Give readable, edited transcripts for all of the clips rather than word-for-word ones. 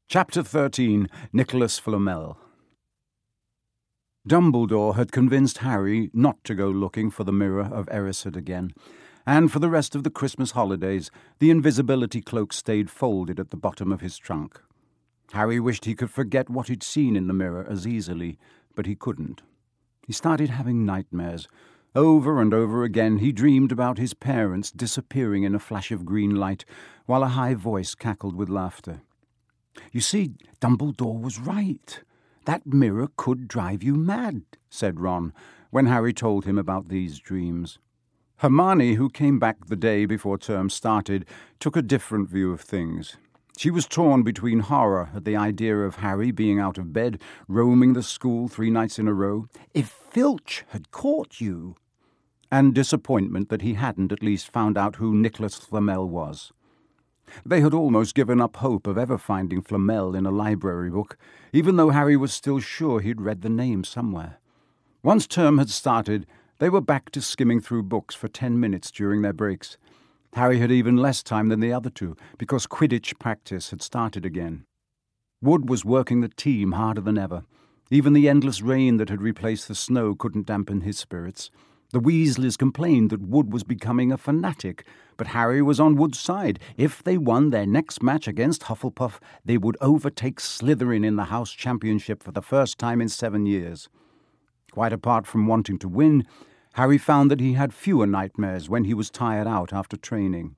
Chapter 13. Nicholas Flamel. Dumbledore had convinced Harry not to go looking for the Mirror of Erised again, and for the rest of the Christmas holidays the invisibility cloak stayed folded at the bottom of his trunk. Harry wished he could forget what he'd seen in the mirror as easily, but he couldn't. He started having nightmares. Over and over again he dreamed about his parents disappearing in a flash of green light, while a high voice cackled with laughter. "You see, Dumbledore was right. That mirror could drive you mad," said Ron, when Harry told him about these dreams. Hermione, who came back the day before term started, took a different view of things. She was torn between horror at the idea of Harry being out of bed, roaming the school 3 nights in a row, "If Filch had caught you," and disappointment that he hadn't at least found out who Nicholas Flamel was. They had almost given up hope of ever finding Flamel in a library book, even though Harry was still sure he'd read the name somewhere. Once term had started, they were back to skimming through books for 10 minutes during their breaks. Harry had even less time than the other two, because Quidditch practice had started again. Wood was working the team harder than ever. Even the endless rain that had replaced the snow couldn't dampen his spirits. The Weasleys complained that Wood was becoming a fanatic, but Harry was on Wood's side. If they won their next match against Hufflepuff, they would overtake Slytherin in the House Championship for the first time in 7 years. Quite apart from wanting to win, Harry found that he had fewer nightmares when he was tired out after training.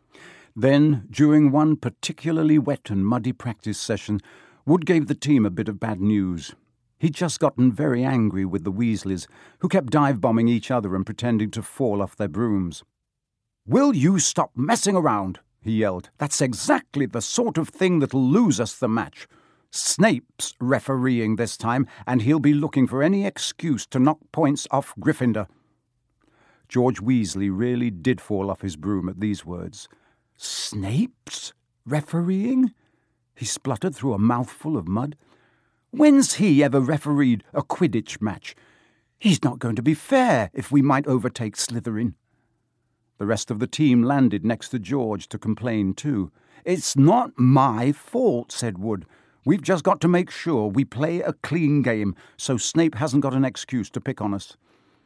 Then, during one particularly wet and muddy practice session, Wood gave the team a bit of bad news. He'd just gotten very angry with the Weasleys, who kept dive-bombing each other and pretending to fall off their brooms. "Will you stop messing around?" he yelled. "That's exactly the sort of thing that'll lose us the match. Snape's refereeing this time, and he'll be looking for any excuse to knock points off Gryffindor." George Weasley really did fall off his broom at these words. "Snape's refereeing?" He spluttered through a mouthful of mud. "When's he ever refereed a Quidditch match? He's not going to be fair if we might overtake Slytherin." The rest of the team landed next to George to complain too. "It's not my fault," said Wood. "We've just got to make sure we play a clean game so Snape hasn't got an excuse to pick on us."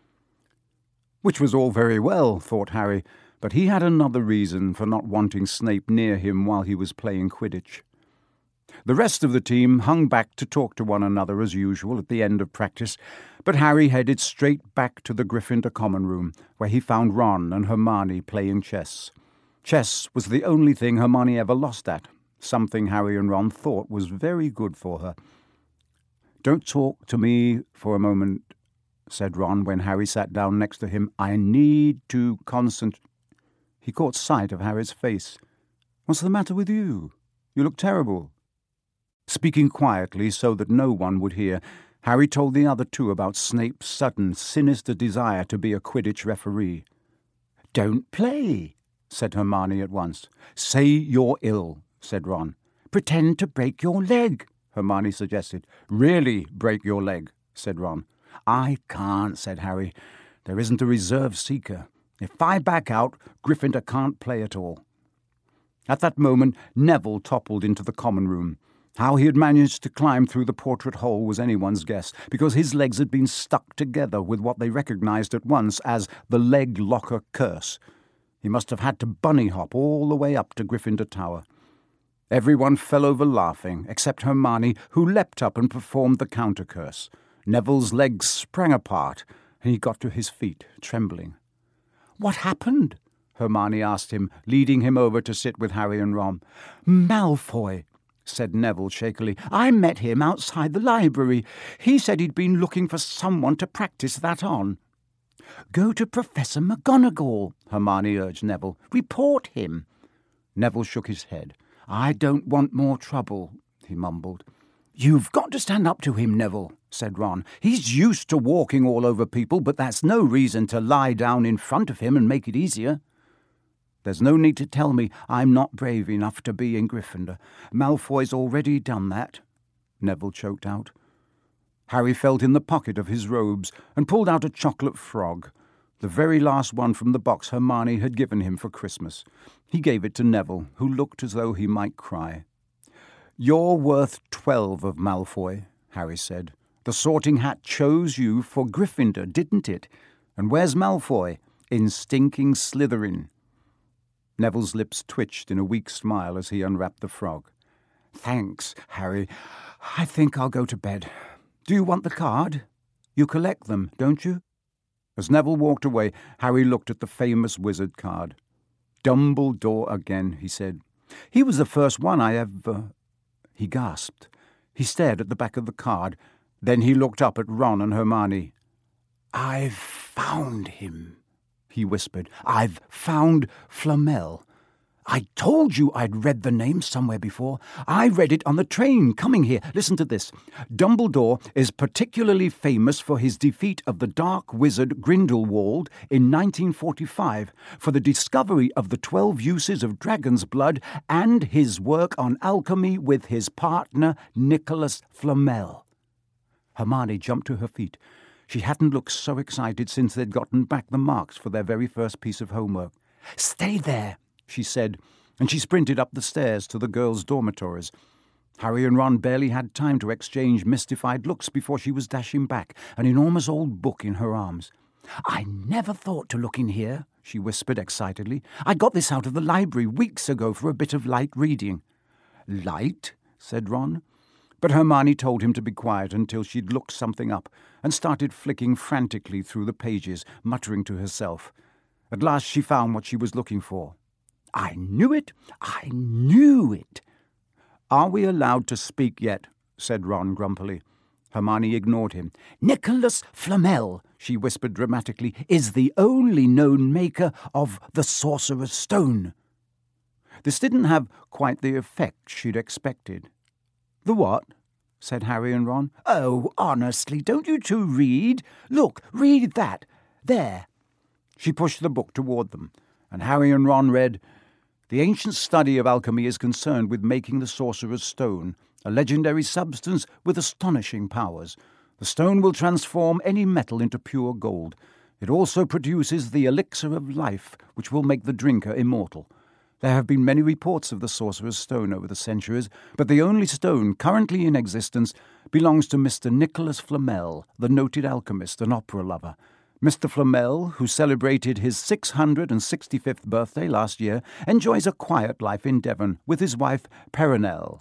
Which was all very well, thought Harry, but he had another reason for not wanting Snape near him while he was playing Quidditch. The rest of the team hung back to talk to one another as usual at the end of practice, but Harry headed straight back to the Gryffindor common room, where he found Ron and Hermione playing chess. Chess was the only thing Hermione ever lost at, something Harry and Ron thought was very good for her. "Don't talk to me for a moment," said Ron when Harry sat down next to him. "I need to concentrate." He caught sight of Harry's face. "What's the matter with you? You look terrible." Speaking quietly so that no one would hear, Harry told the other two about Snape's sudden, sinister desire to be a Quidditch referee. "Don't play," said Hermione at once. "Say you're ill," said Ron. "Pretend to break your leg," Hermione suggested. "Really break your leg," said Ron. "I can't," said Harry. "There isn't a reserve seeker. If I back out, Gryffindor can't play at all." At that moment, Neville toppled into the common room. How he had managed to climb through the portrait hole was anyone's guess, because his legs had been stuck together with what they recognized at once as the leg locker curse. He must have had to bunny hop all the way up to Gryffindor Tower. Everyone fell over laughing, except Hermione, who leapt up and performed the counter curse. Neville's legs sprang apart, and he got to his feet, trembling. "What happened?" Hermione asked him, leading him over to sit with Harry and Ron. "Malfoy," said Neville shakily. "I met him outside the library. He said he'd been looking for someone to practice that on." "Go to Professor McGonagall," Hermione urged Neville. "Report him." Neville shook his head. "I don't want more trouble," he mumbled. "You've got to stand up to him, Neville," said Ron. "He's used to walking all over people, but that's no reason to lie down in front of him and make it easier." "There's no need to tell me I'm not brave enough to be in Gryffindor. Malfoy's already done that," Neville choked out. Harry felt in the pocket of his robes and pulled out a chocolate frog, the very last one from the box Hermione had given him for Christmas. He gave it to Neville, who looked as though he might cry. "You're worth 12 of Malfoy," Harry said. "The Sorting Hat chose you for Gryffindor, didn't it? And where's Malfoy? In stinking Slytherin." Neville's lips twitched in a weak smile as he unwrapped the frog. "Thanks, Harry. I think I'll go to bed. Do you want the card? You collect them, don't you?" As Neville walked away, Harry looked at the famous wizard card. "Dumbledore again," he said. "He was the first one I ever—" He gasped. He stared at the back of the card. Then he looked up at Ron and Hermione. "I've found him," he whispered. "I've found Flamel. I told you I'd read the name somewhere before. I read it on the train coming here. Listen to this. Dumbledore is particularly famous for his defeat of the dark wizard Grindelwald in 1945, for the discovery of the 12 uses of dragon's blood, and his work on alchemy with his partner Nicholas Flamel." Hermione jumped to her feet. She hadn't looked so excited since they'd gotten back the marks for their very first piece of homework. "Stay there," she said, and she sprinted up the stairs to the girls' dormitories. Harry and Ron barely had time to exchange mystified looks before she was dashing back, an enormous old book in her arms. "I never thought to look in here," she whispered excitedly. "I got this out of the library weeks ago for a bit of light reading." "Light?" said Ron. But Hermione told him to be quiet until she'd looked something up, and started flicking frantically through the pages, muttering to herself. At last she found what she was looking for. "I knew it! I knew it!" "Are we allowed to speak yet?" said Ron grumpily. Hermione ignored him. "Nicholas Flamel," she whispered dramatically, "is the only known maker of the Sorcerer's Stone." This didn't have quite the effect she'd expected. "The what?" said Harry and Ron. "Oh, honestly, don't you two read? Look, read that. There." She pushed the book toward them, and Harry and Ron read, "The ancient study of alchemy is concerned with making the Sorcerer's Stone, a legendary substance with astonishing powers. The stone will transform any metal into pure gold. It also produces the elixir of life, which will make the drinker immortal. There have been many reports of the Sorcerer's Stone over the centuries, but the only stone currently in existence belongs to Mr. Nicholas Flamel, the noted alchemist and opera lover. Mr. Flamel, who celebrated his 665th birthday last year, enjoys a quiet life in Devon with his wife Perenelle,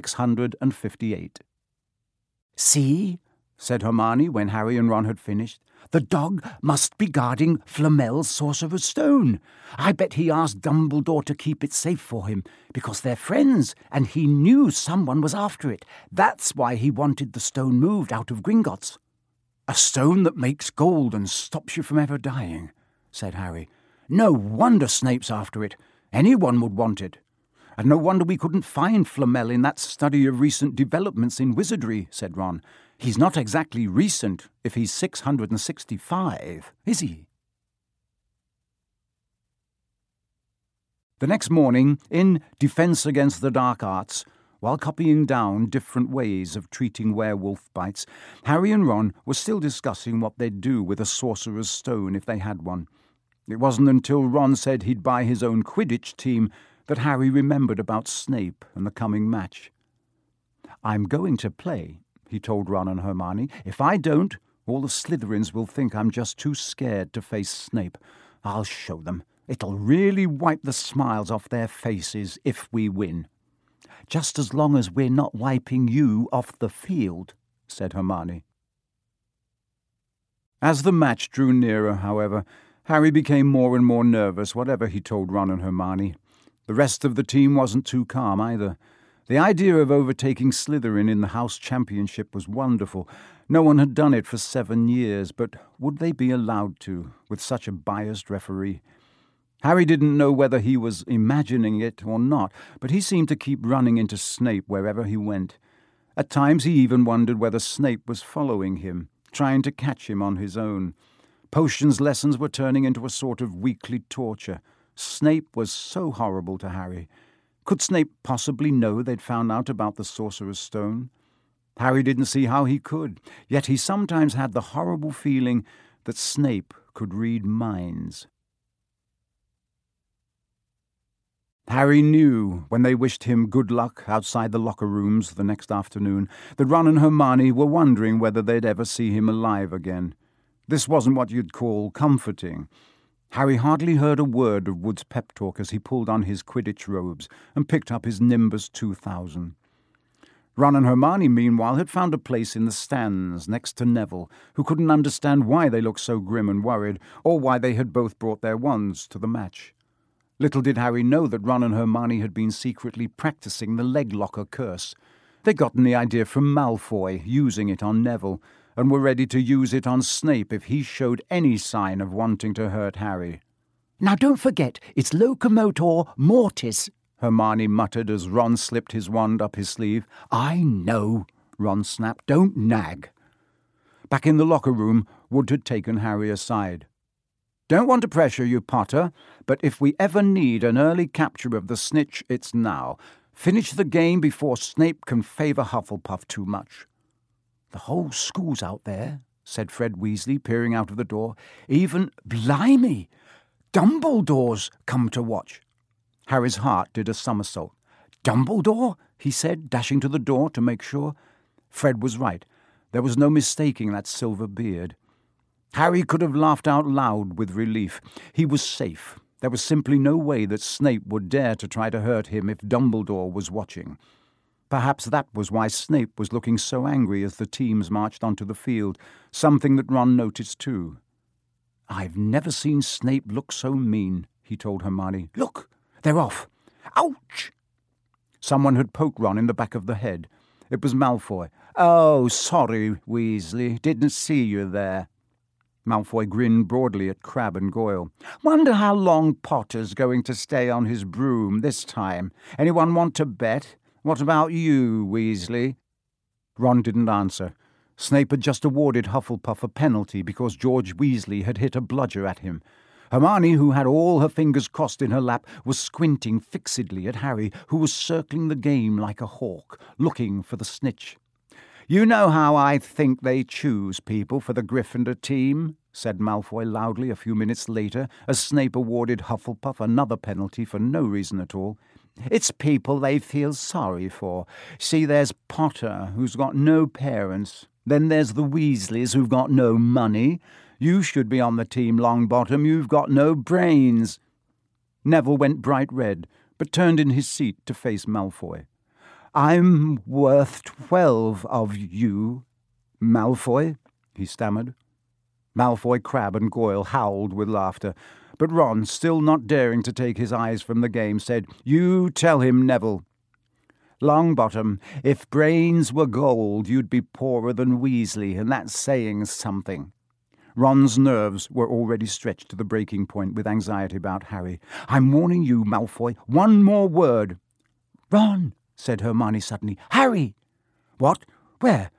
658. "See?" said Hermione when Harry and Ron had finished. "The dog must be guarding Flamel's Sorcerer's Stone. I bet he asked Dumbledore to keep it safe for him, because they're friends, and he knew someone was after it. That's why he wanted the stone moved out of Gringotts." "A stone that makes gold and stops you from ever dying," said Harry. "No wonder Snape's after it. Anyone would want it." "And no wonder we couldn't find Flamel in that study of recent developments in wizardry," said Ron. "He's not exactly recent if he's 665, is he?" The next morning, in Defense Against the Dark Arts, while copying down different ways of treating werewolf bites, Harry and Ron were still discussing what they'd do with a Sorcerer's Stone if they had one. It wasn't until Ron said he'd buy his own Quidditch team that Harry remembered about Snape and the coming match. "I'm going to play," he told Ron and Hermione. "If I don't, all the Slytherins will think I'm just too scared to face Snape. I'll show them. It'll really wipe the smiles off their faces if we win." "Just as long as we're not wiping you off the field," said Hermione. As the match drew nearer, however, Harry became more and more nervous, whatever he told Ron and Hermione. The rest of the team wasn't too calm either. The idea of overtaking Slytherin in the House Championship was wonderful. No one had done it for 7 years, but would they be allowed to, with such a biased referee? Harry didn't know whether he was imagining it or not, but he seemed to keep running into Snape wherever he went. At times he even wondered whether Snape was following him, trying to catch him on his own. Potions lessons were turning into a sort of weekly torture. Snape was so horrible to Harry. Could Snape possibly know they'd found out about the Sorcerer's Stone? Harry didn't see how he could, yet he sometimes had the horrible feeling that Snape could read minds. Harry knew, when they wished him good luck outside the locker rooms the next afternoon, that Ron and Hermione were wondering whether they'd ever see him alive again. This wasn't what you'd call comforting. Harry hardly heard a word of Wood's pep talk as he pulled on his Quidditch robes and picked up his Nimbus 2000. Ron and Hermione, meanwhile, had found a place in the stands next to Neville, who couldn't understand why they looked so grim and worried, or why they had both brought their wands to the match. Little did Harry know that Ron and Hermione had been secretly practicing the leg locker curse. They'd gotten the idea from Malfoy, using it on Neville, and were ready to use it on Snape if he showed any sign of wanting to hurt Harry. "Now don't forget, it's Locomotor Mortis," Hermione muttered as Ron slipped his wand up his sleeve. "I know," Ron snapped. "Don't nag." Back in the locker room, Wood had taken Harry aside. "Don't want to pressure you, Potter, but if we ever need an early capture of the snitch, it's now. Finish the game before Snape can favour Hufflepuff too much." "The whole school's out there," said Fred Weasley, peering out of the door. "Even, blimey, Dumbledore's come to watch." Harry's heart did a somersault. "Dumbledore?" he said, dashing to the door to make sure. Fred was right. There was no mistaking that silver beard. Harry could have laughed out loud with relief. He was safe. There was simply no way that Snape would dare to try to hurt him if Dumbledore was watching. Perhaps that was why Snape was looking so angry as the teams marched onto the field, something that Ron noticed too. "I've never seen Snape look so mean," he told Hermione. "Look, they're off. Ouch!" Someone had poked Ron in the back of the head. It was Malfoy. "Oh, sorry, Weasley. Didn't see you there." Malfoy grinned broadly at Crabbe and Goyle. "Wonder how long Potter's going to stay on his broom this time. Anyone want to bet? What about you, Weasley?" Ron didn't answer. Snape had just awarded Hufflepuff a penalty because George Weasley had hit a bludger at him. Hermione, who had all her fingers crossed in her lap, was squinting fixedly at Harry, who was circling the game like a hawk, looking for the snitch. "You know how I think they choose people for the Gryffindor team," said Malfoy loudly a few minutes later, as Snape awarded Hufflepuff another penalty for no reason at all. "It's people they feel sorry for. See, there's Potter, who's got no parents. Then there's the Weasleys, who've got no money. You should be on the team, Longbottom. You've got no brains." Neville went bright red, but turned in his seat to face Malfoy. "I'm worth 12 of you, Malfoy," he stammered. Malfoy, Crabbe, and Goyle howled with laughter, but Ron, still not daring to take his eyes from the game, said, "You tell him, Neville." "Longbottom, if brains were gold, you'd be poorer than Weasley, and that's saying something." Ron's nerves were already stretched to the breaking point with anxiety about Harry. "I'm warning you, Malfoy. One more word." "Ron," said Hermione suddenly. "Harry!" "What? Where?"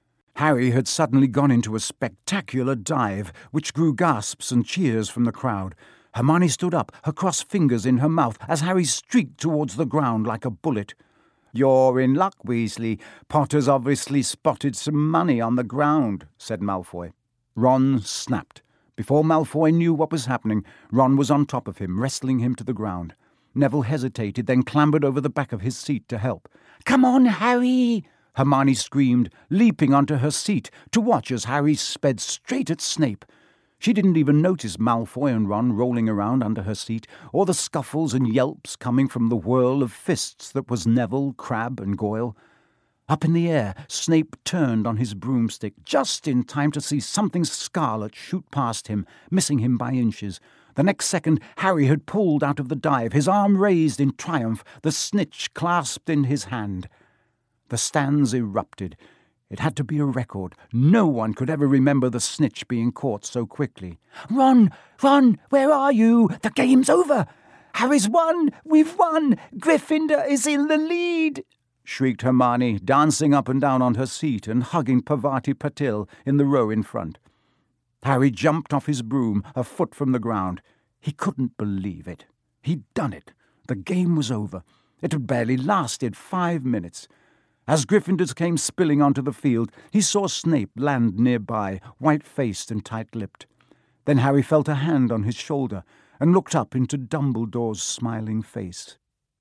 Harry had suddenly gone into a spectacular dive, which drew gasps and cheers from the crowd. Hermione stood up, her crossed fingers in her mouth, as Harry streaked towards the ground like a bullet. "You're in luck, Weasley. Potter's obviously spotted some money on the ground," said Malfoy. Ron snapped. Before Malfoy knew what was happening, Ron was on top of him, wrestling him to the ground. Neville hesitated, then clambered over the back of his seat to help. "Come on, Harry!" Hermione screamed, leaping onto her seat to watch as Harry sped straight at Snape. She didn't even notice Malfoy and Ron rolling around under her seat, or the scuffles and yelps coming from the whirl of fists that was Neville, Crabbe, and Goyle. Up in the air, Snape turned on his broomstick just in time to see something scarlet shoot past him, missing him by inches. The next second, Harry had pulled out of the dive, his arm raised in triumph, the snitch clasped in his hand. The stands erupted. It had to be a record. No one could ever remember the snitch being caught so quickly. "Ron! Ron! Where are you? The game's over! Harry's won! We've won! Gryffindor is in the lead!" shrieked Hermione, dancing up and down on her seat and hugging Parvati Patil in the row in front. Harry jumped off his broom, a foot from the ground. He couldn't believe it. He'd done it. The game was over. It had barely lasted 5 minutes. As Gryffindors came spilling onto the field, he saw Snape land nearby, white-faced and tight-lipped. Then Harry felt a hand on his shoulder and looked up into Dumbledore's smiling face.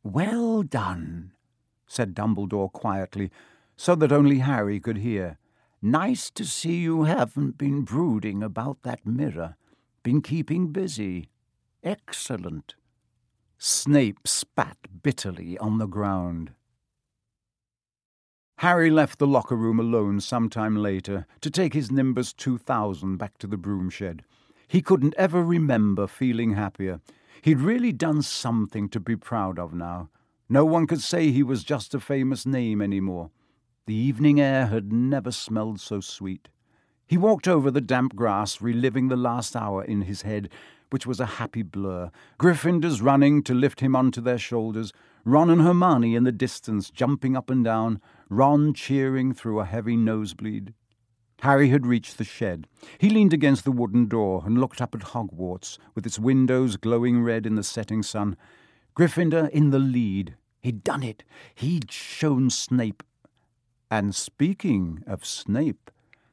"Well done," said Dumbledore quietly, so that only Harry could hear. "Nice to see you haven't been brooding about that mirror. Been keeping busy. Excellent." Snape spat bitterly on the ground. Harry left the locker room alone some time later to take his Nimbus 2000 back to the broom shed. He couldn't ever remember feeling happier. He'd really done something to be proud of now. No one could say he was just a famous name anymore. The evening air had never smelled so sweet. He walked over the damp grass, reliving the last hour in his head, which was a happy blur. Gryffindors running to lift him onto their shoulders, Ron and Hermione in the distance jumping up and down, Ron cheering through a heavy nosebleed. Harry had reached the shed. He leaned against the wooden door and looked up at Hogwarts, with its windows glowing red in the setting sun. Gryffindor in the lead. He'd done it. He'd shown Snape. And speaking of Snape,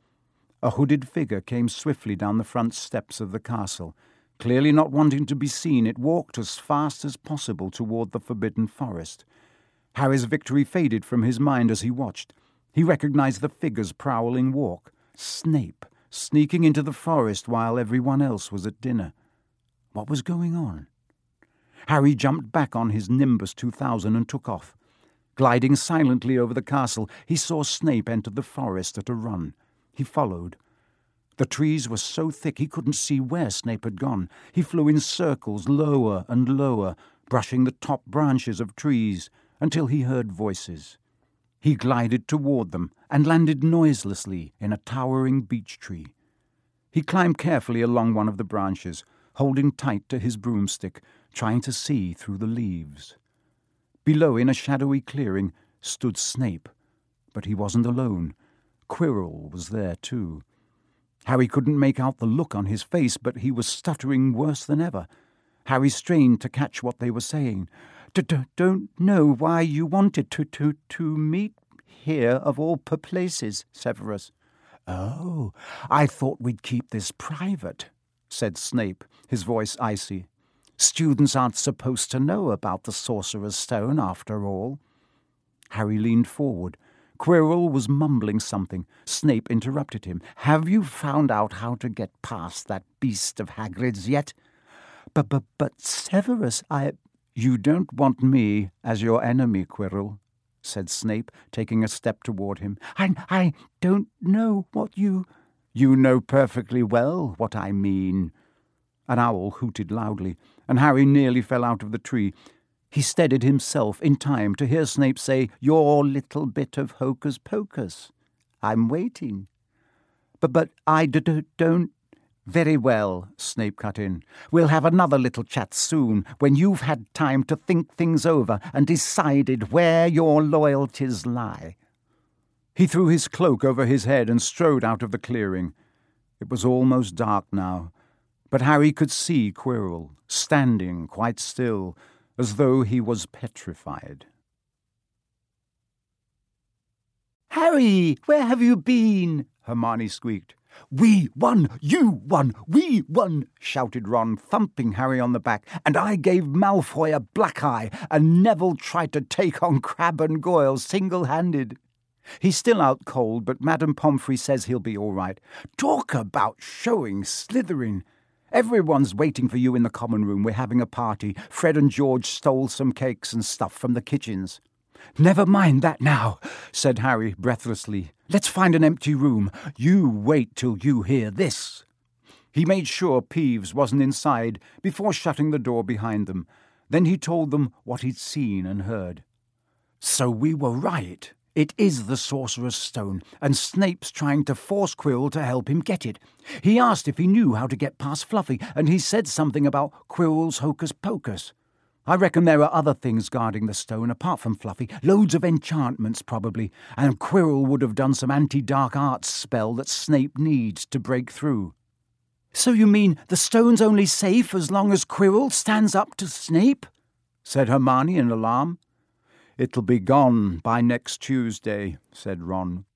a hooded figure came swiftly down the front steps of the castle. Clearly not wanting to be seen, it walked as fast as possible toward the Forbidden Forest. Harry's victory faded from his mind as he watched. He recognized the figure's prowling walk. Snape, sneaking into the forest while everyone else was at dinner. What was going on? Harry jumped back on his Nimbus 2000 and took off. Gliding silently over the castle, he saw Snape enter the forest at a run. He followed. The trees were so thick he couldn't see where Snape had gone. He flew in circles, lower and lower, brushing the top branches of trees, until he heard voices. He glided toward them and landed noiselessly in a towering beech tree. He climbed carefully along one of the branches, holding tight to his broomstick, trying to see through the leaves. Below, in a shadowy clearing, stood Snape, but he wasn't alone. Quirrell was there too. Harry couldn't make out the look on his face, but he was stuttering worse than ever. Harry strained to catch what they were saying. "Don't know why you wanted to meet here of all places, Severus." "Oh, I thought we'd keep this private," said Snape, his voice icy. "Students aren't supposed to know about the Sorcerer's Stone after all." Harry leaned forward. Quirrell was mumbling something. Snape interrupted him. "Have you found out how to get past that beast of Hagrid's yet?" But Severus, "You don't want me as your enemy, Quirrell," said Snape, taking a step toward him. I don't know what you... "You know perfectly well what I mean." An owl hooted loudly, and Harry nearly fell out of the tree. He steadied himself in time to hear Snape say, "Your little bit of hocus-pocus. I'm waiting." But I don't... "Very well," Snape cut in. "We'll have another little chat soon, when you've had time to think things over and decided where your loyalties lie." He threw his cloak over his head and strode out of the clearing. It was almost dark now, but Harry could see Quirrell, standing quite still, as though he was petrified. "Harry, where have you been?" Hermione squeaked. "We won! You won! We won!" shouted Ron, thumping Harry on the back. "And I gave Malfoy a black eye, and Neville tried to take on Crabbe and Goyle single-handed. He's still out cold, but Madame Pomfrey says he'll be all right. Talk about showing Slytherin! Everyone's waiting for you in the common room. We're having a party. Fred and George stole some cakes and stuff from the kitchens." "Never mind that now," said Harry breathlessly. "Let's find an empty room. You wait till you hear this." He made sure Peeves wasn't inside before shutting the door behind them. Then he told them what he'd seen and heard. "So we were right. It is the Sorcerer's Stone, and Snape's trying to force Quirrell to help him get it. He asked if he knew how to get past Fluffy, and he said something about Quirrell's hocus-pocus. I reckon there are other things guarding the stone apart from Fluffy, loads of enchantments probably, and Quirrell would have done some anti-dark arts spell that Snape needs to break through." "So you mean the stone's only safe as long as Quirrell stands up to Snape?" said Hermione in alarm. "It'll be gone by next Tuesday," said Ron.